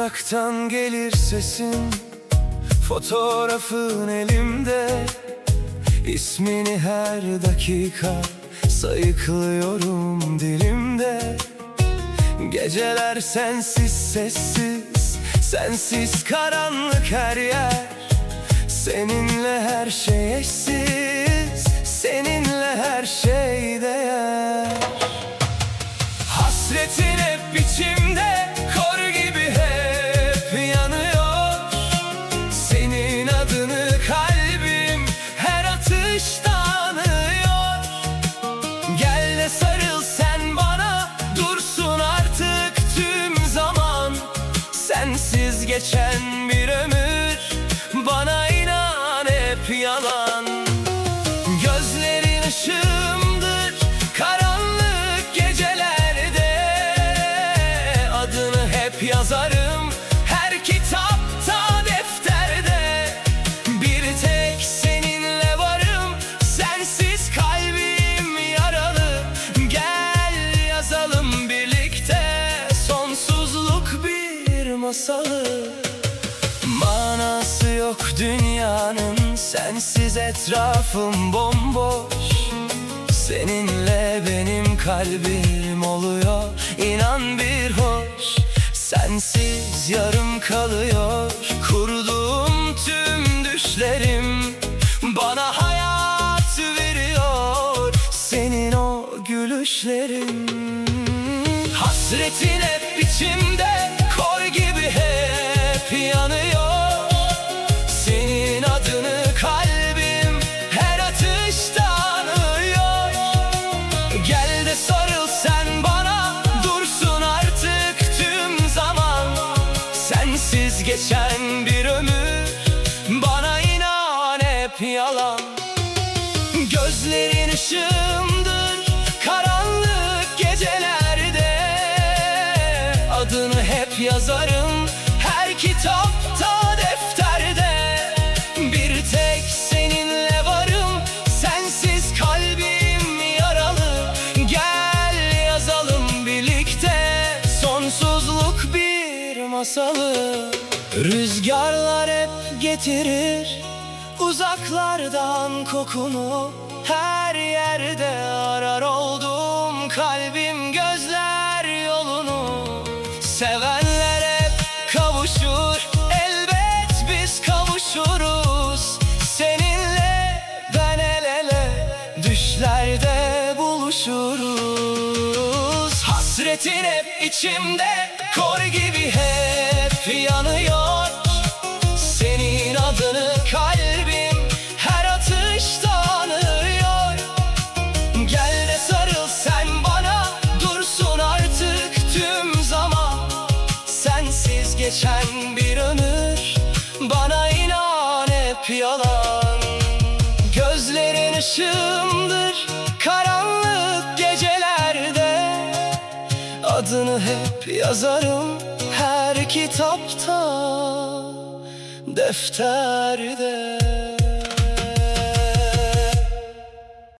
Uzaktan gelir sesin, fotoğrafın elimde. İsmini her dakika sayıklıyorum dilimde. Geceler sensiz sessiz, sensiz karanlık her yer. Seninle her şey eşsiz, seninle her şey değer. Hasretin hep içimde, kor gibi hep yanıyor. Senin adını kalbim her atışta anıyor. Gel de sarıl sen bana, dursun artık tüm zaman. Sensiz geçen bir ömür, bana inan hep yalan. Gözlerin ışığımdır karanlık gecelerde. Adını hep yazarım her kitapta, defterde. Bir tek seninle varım, sensiz kalbim yaralı. Gel yazalım birlikte sonsuzluk bir masalı. Manası yok dünyanın, sensiz etrafım bomboş. Seninle benim kalbim oluyor inan bir hoş. Sensiz yarım kalıyor kurduğum tüm düşlerim. Bana hayat veriyor senin o gülüşlerin. Hasretin hep içimde, kor gibi hep yanıyor. Senin adını kalbim her atışta anıyor. Gel de sarıl sen bana, dursun artık tüm zaman. Sensiz geçen bir ömür, bana inan hep yalan. Gözlerin ışığımdır karanlık gecelerde. Adını hep yazarım her kitapta, defterde. Bir tek seninle varım, sensiz kalbim yaralı. Gel yazalım birlikte sonsuzluk bir masalı. Rüzgarlar hep getirir uzaklardan kokunu. Her yerde arar oldum, kalbim gözler yolunu. Sevenler hep kavuşur, elbet biz kavuşuruz. Seninle ben el ele, düşlerde buluşuruz. Hasretin hep içimde, kor gibi hep yanıyor. Senin adını kalbim her atışta anıyor. Gel de sarıl sen bana, dursun artık tüm zaman. Sensiz geçen bir ömür, bana inan hep yalan. Gözlerin ışığımdır karanlık gecelerde. Adını hep yazarım her kitapta, defterde.